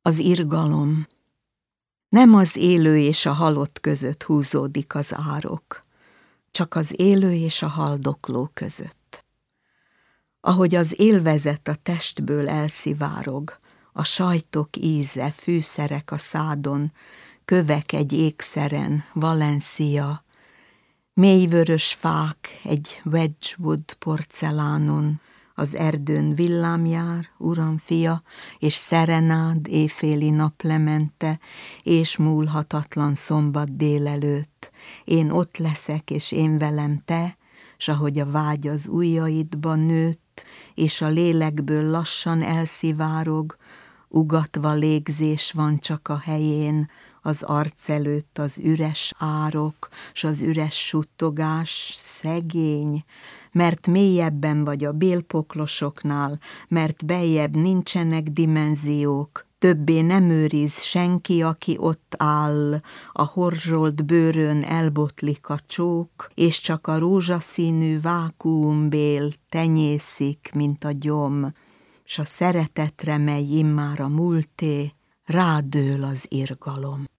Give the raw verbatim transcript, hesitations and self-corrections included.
Az irgalom. Nem az élő és a halott között húzódik az árok, csak az élő és a haldokló között. Ahogy az élvezet a testből elszivárog, a sajtok íze, fűszerek a szádon, kövek egy ékszeren, Valencia, mélyvörös fák egy Wedgwood porcelánon, az erdőn villámjár, uram fia, és szerenád éjféli naplemente, és múlhatatlan szombat délelőtt. Én ott leszek, és én velem te, s ahogy a vágy az ujjaidba nőtt, és a lélekből lassan elszivárog, ugatva légzés van csak a helyén, az arc előtt az üres árok, s az üres suttogás, szegény, mert mélyebben vagy a bélpoklosoknál, mert beljebb nincsenek dimenziók, többé nem őriz senki, aki ott áll, a horzsolt bőrön elbotlik a csók, és csak a rózsaszínű vákuumbél tenyészik, mint a gyom, s a szeretetre, mely immár a múlté, rádől az irgalom.